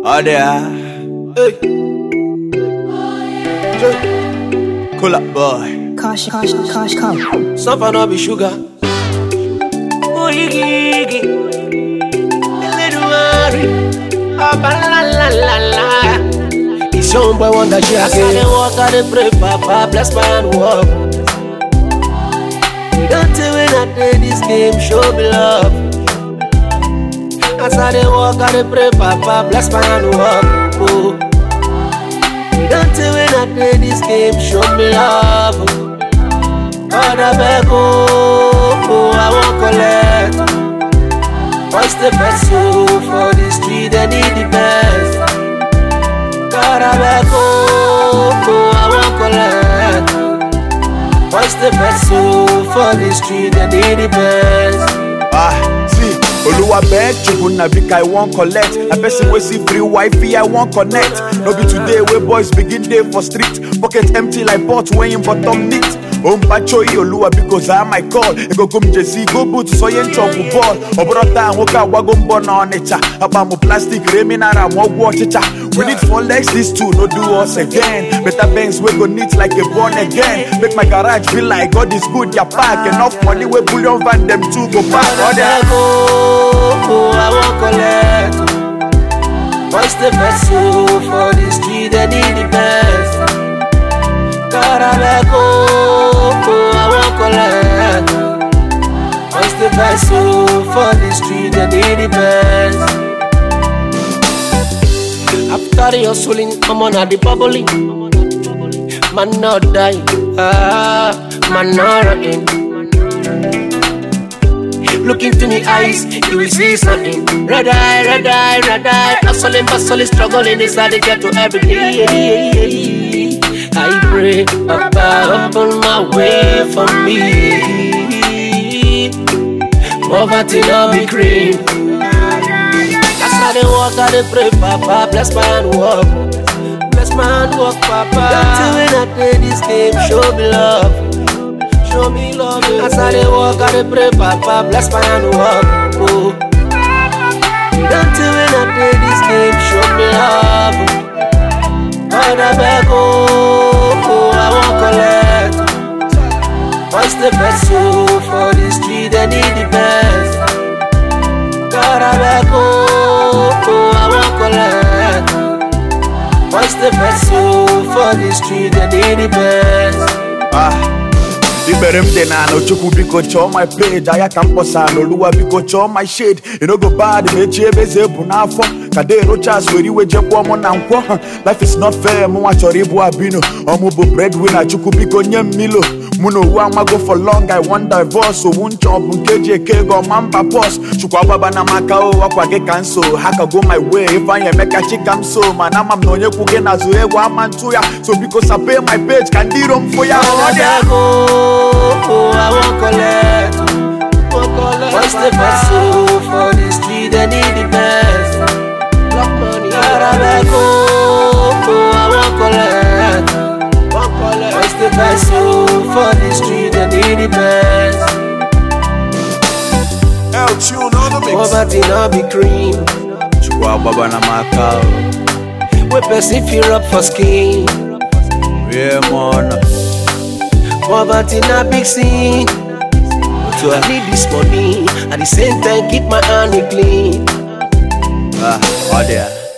Oh there. Hey. Cool up boy. Cash, come. Suffer no be sugar. Oh yigi. Little worry. Oh la la la la. It's your boy wonder she has said walk out the pray papa bless my hand walk. You don't tell me that this game show me love. As I dey walk, I dey pray, Papa, bless my hand walk. Oh. You don't tell me that this game show me love. God, I beg, oh, I won't collect. What's the best soul for the street? I need the best. God, I beg, oh, I won't collect. What's the best soul for the street? I need the best. See, Oluwa beg, Chukuna Vika, I won't collect. A person we see free Wi-Fi, I won't connect. No be today where boys begin day for street. Pocket empty like pot weighing bottom neat. Pacho Oluwa because I my call. Ego gum Jesse, go boot so yen chop ball. Obrota woka wagum bona on echa. Abamu plastic reminara mo watch echa. We need 4 legs, these two no do us again. Better banks we go neat like a born again. Make my garage feel like God is good, ya pack. Enough money we bullion van them two go back. I won't collect. What's the best soul for the street? I need the best. God, I let go. I won't collect. What's the best soul for the street? I need the best. After your swelling, I'm on the bubbling. Man not die, man not running. Look into me eyes, you will see something. Red eye, red eye, red eye. Hustling, struggling inside the ghetto every day. I pray, Papa, open my way for me. Poverty not be cream. That's how they walk, how they pray, Papa. Bless my hand walk. Bless my hand walk, Papa. Don't tell me that this game show me love. Show me love. As I dey walk, I dey pray, Papa, bless my hand walk. Oh. Don't tell me that this game show me love. God, I beg, oh, I won't collect. What's the best soul for the street? I need the best. God, I beg, oh, I won't collect. What's the best soul for the street? I need the best. Iberem dena no chuku biko cho my page. Aya camposa no luwa biko cho my shade. You know go bad me chebe zebu na fo. Kade rocha sweri we jekwa mo na nkwo. Life is not fair mo wa chori bu abino. Omo bo breadwinner chuku biko nyem milo. Muno wa go for long I want divorce. So wun chop nkeje ke go mamba boss. Chukwa baba na makao wakwa ge cancel. Haka go my way if I am make a chikam so. Man I'm no nye kuge na zo ewa mantuya. So because I pay my page can di rom for ya. I won't collect. What's the best soul for the street? I need the best. Block money, I won't collect. What's the best soul for the street? I need the best. L-Tune on the mix. Poverty not be cream. Chukwa baba na makao. We person fear up for skin. Yeah man. Poverty not big sin. So I need this money. At the same time keep my hand clean. Oh there.